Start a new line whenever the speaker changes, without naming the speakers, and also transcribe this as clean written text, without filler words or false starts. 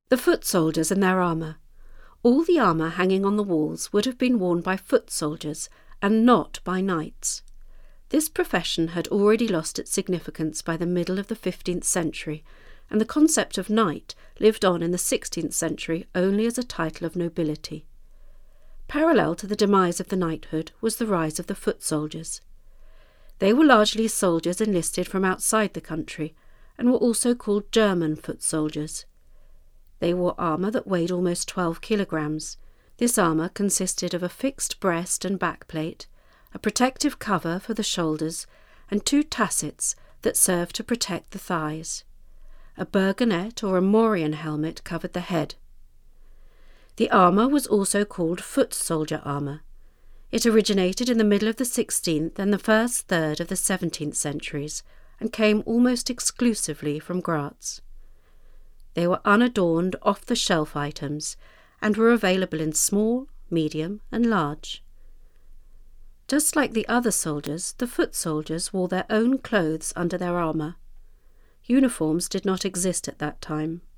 The foot soldiers and their armour. All the armour hanging on the walls would have been worn by foot soldiers and not by knights. This profession had already lost its significance by the middle of the 15th century, and the concept of knight lived on in the 16th century only as a title of nobility. Parallel to the demise of the knighthood was the rise of the foot soldiers. They were largely soldiers enlisted from outside the country, and were also called German foot soldiers. They wore armour that weighed almost 12 kilograms. This armour consisted of a fixed breast and backplate, a protective cover for the shoulders, and 2 tassets that served to protect the thighs. A burgonet or a morion helmet covered the head. The armour was also called foot soldier armour. It originated in the middle of the 16th and the first third of the 17th centuries, and came almost exclusively from Graz. They were unadorned, off-the-shelf items, and were available in small, medium, and large. Just like the other soldiers, the foot soldiers wore their own clothes under their armour. Uniforms did not exist at that time.